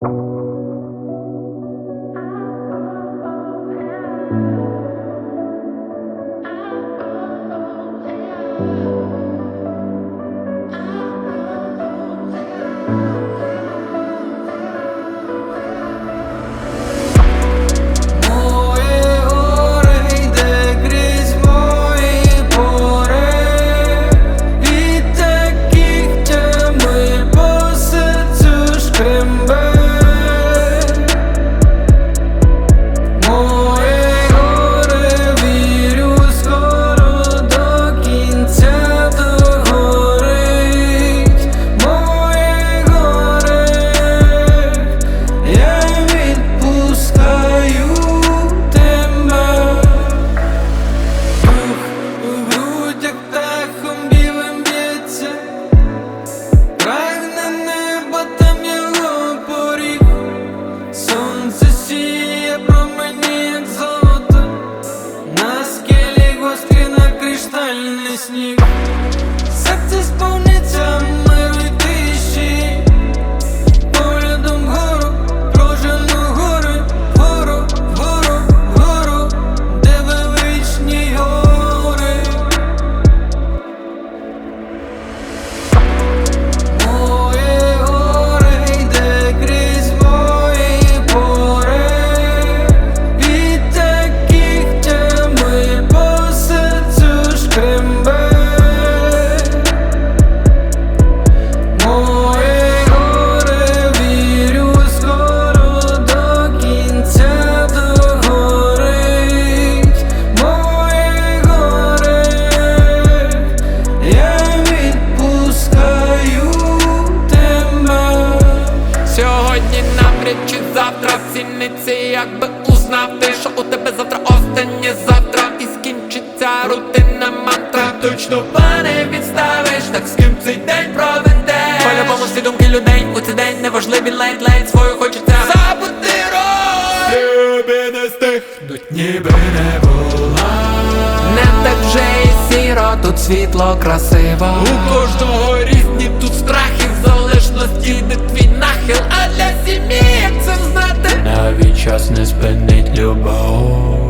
Сніг, серце сповниться миру й тиші, поглядом вгору, прожену гори, вгору, вгору, вгору, де величні гори. Моє горе йде крізь мої пори, від таких тями по серцю шкрембе. Сьогодні навряд чи завтра в сільниці, якби узнав ти, що у тебе завтра останнє завтра, і скінчиться рутинна мантра. Точно плани відставиш, так з ким цей день проведеш. По-любому всі думки людей у цей день неважливі, ледь-ледь свою хочеться забути роль. Тобі не стихнуть, ніби не була. Не так вже і сіро, тут світло красиво. У кожного різні тут страхи, в залежності де твій нахил. А для сім'ї як це знати? Навіть час не спинить любов.